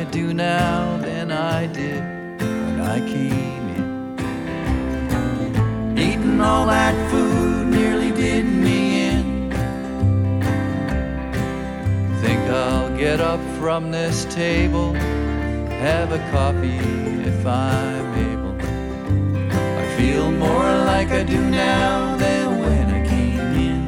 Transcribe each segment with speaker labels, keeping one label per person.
Speaker 1: do now than I did when I came in. Eating all that food nearly did me in. Think I'll get up from this table, have a coffee if I'm able. I feel more like I do now than when I came in.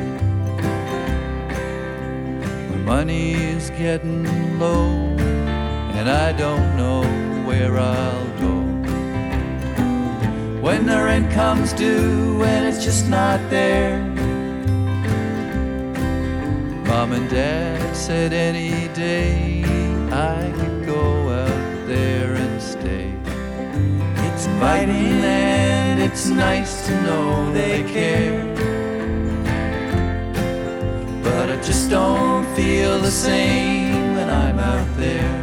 Speaker 1: My money is getting low, and I don't know where I'll go. When the rent comes due and it's just not there. Mom and Dad said any day I could go out there and stay. It's inviting and it's nice to know they care, but I just don't feel the same when I'm out there.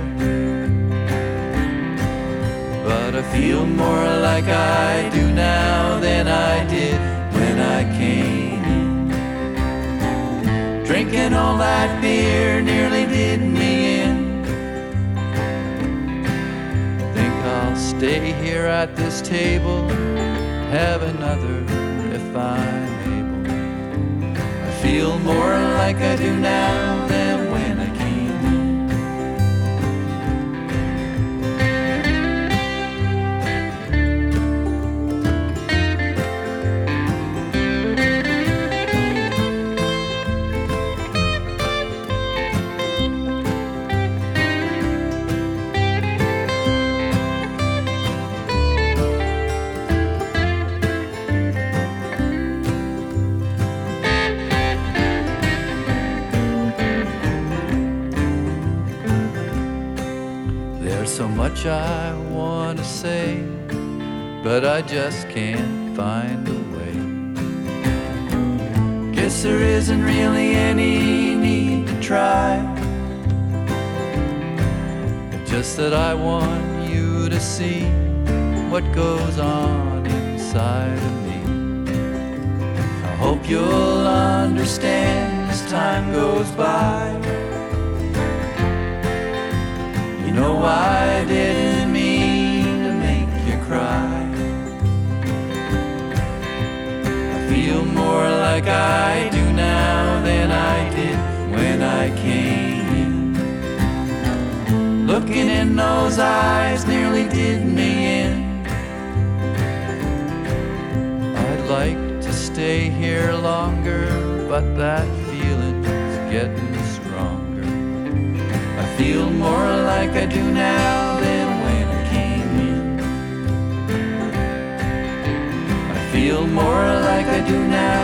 Speaker 1: But I feel more like I do now than I did when I came in. Drinking all that beer nearly did me in. Think I'll stay here at this table, have another if I'm able. I feel more like I do now than when I came in. There's so much I want to say, but I just can't find a way. Guess there isn't really any need to try. It's just that I want you to see what goes on inside of me. I hope you'll understand as time goes by. You know I didn't mean to make you cry. I feel more like I do now than I did when I came in. Looking in those eyes nearly did me in. I'd like to stay here longer, but that feeling's getting stronger. I feel more like I do now than when I came in. I feel more like I do now